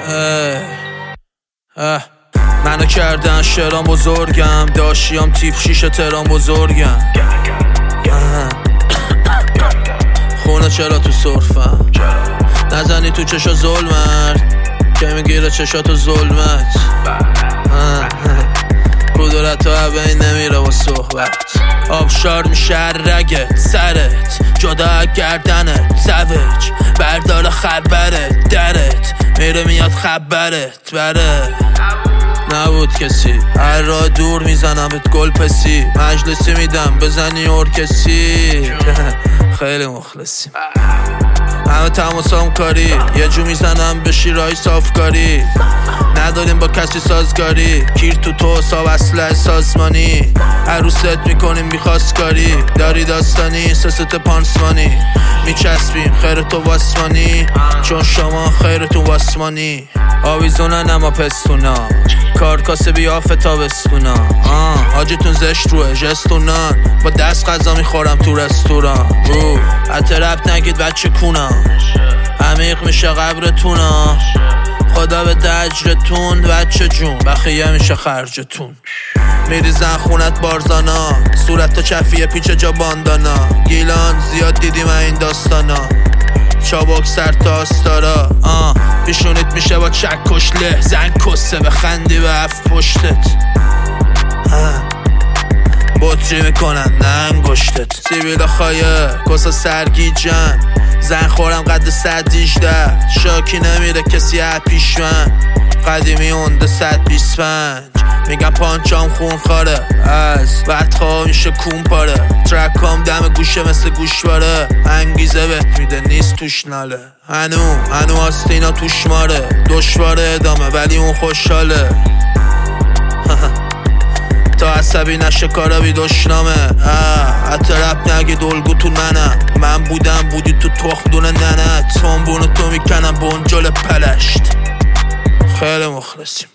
منو کردن شرام بزرگم، داشتیم تیپ شیشه ترام بزرگم. خونه چرا تو صرفم نزنی تو چشا ظلمت که میگیره چشاتو ظلمت. قدرت ها بین نمیره با صحبت. آبشار میشه رگت سرت جدا گردنت زوج بردار خبرت درت میره میاد خبرت بره. نبود کسی هر راه دور میزنم بهت گل پسی مجلسی میدم بزنی ارکسی. خیلی مخلصیم همه تماسام کاری یه جو میزنم به شیرهای صافکاری. نداریم با کسی سازگاری کیر تو حساب اسلحه سازمانی. عروست میکنیم بیخواستگاری داری داستانی سست پانسمانی. میچسبیم خیرتو واسمانی چون شما خیرتون واسمانی. آویزونن اما پستونا کارکاسه بیافه تا بستونا. حاجتون زشت روه جستونان با دست غذا میخورم تو رستوران. حتی رب نگید بچه کونا عمیق میشه قبرتونا. خدا به اجرتون بچه جون بخیه میشه خرجتون. میریزن خونت بارزانا صورت تا چفیه پیچ جا باندانا. گیلان زیاد دیدیم این داستانا چابک سر تا آستارا. پیشونیت میشه با چک کشله زن کسه بخندی به هفت پشتت. بطری میکنن نه انگشتت. سیبیل خایه کسا سرگیجن زن خورم قد 118 شاکی نمیره کسی پیش من. قدیمی اونده 125 میگم پانچام خون خاره از بدخواه میشه کون پاره. ترکام دم گوشه مثل گوشواره انگیزه بهت میده نیست توش ناله. هنو آستینا توش ماره دشواره ادامه ولی اون خوشحاله. تا عصبی نشه کارا بی دشنامه. حتی رب نگی دلگو تو من بودم بودی تو تخم دونه ننت. تنبونو تو میکنم بنجل پلشت. خیلی مخلصیم.